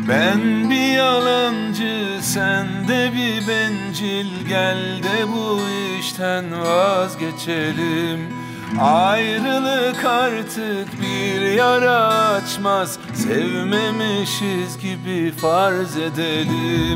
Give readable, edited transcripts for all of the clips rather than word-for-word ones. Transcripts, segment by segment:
Ben bir yalancı, sen de bir bencil. Gel de bu işten vazgeçelim. Ayrılık artık bir yara açmaz. Sevmemişiz gibi farz edelim.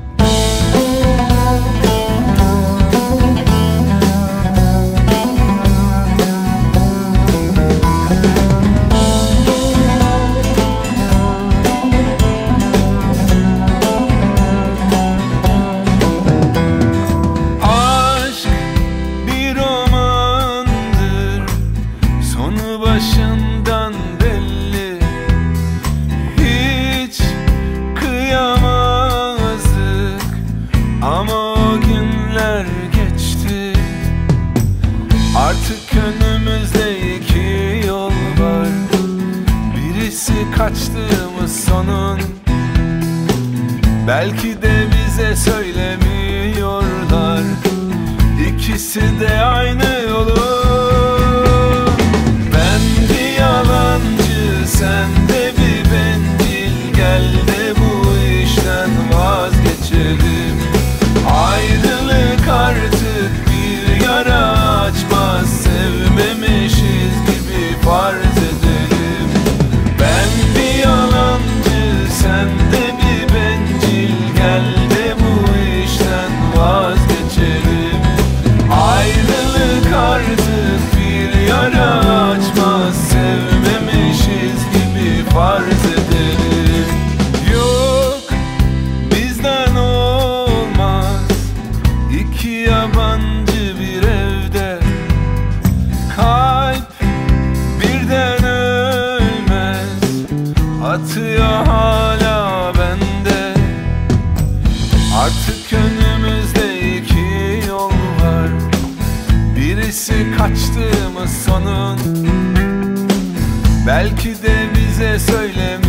Başından belli, hiç kıyamazdık ama o günler geçti. Artık önümüzde iki yol var. Birisi kaçtığımız sonun, belki de bize söylemiyorlar. İkisi de aynı yolun. Sen de bir bencil, gel de bu işten vazgeçelim. Ayrılık artık bir yara açmaz. Sevmemişiz gibi farz edelim. Ben bir yalancı, sen de bir bencil. Gel de bu işten vazgeçelim. Ayrılık artık bir yara açmaz. Sevmemişiz farz edelim. Yok, bizden olmaz. İki yabancı bir evde, kalp birden ölmez. Atıyor hala bende. Artık önümüzde iki yol var. Birisi kaçtığımız sonun, belki de bize söyleme.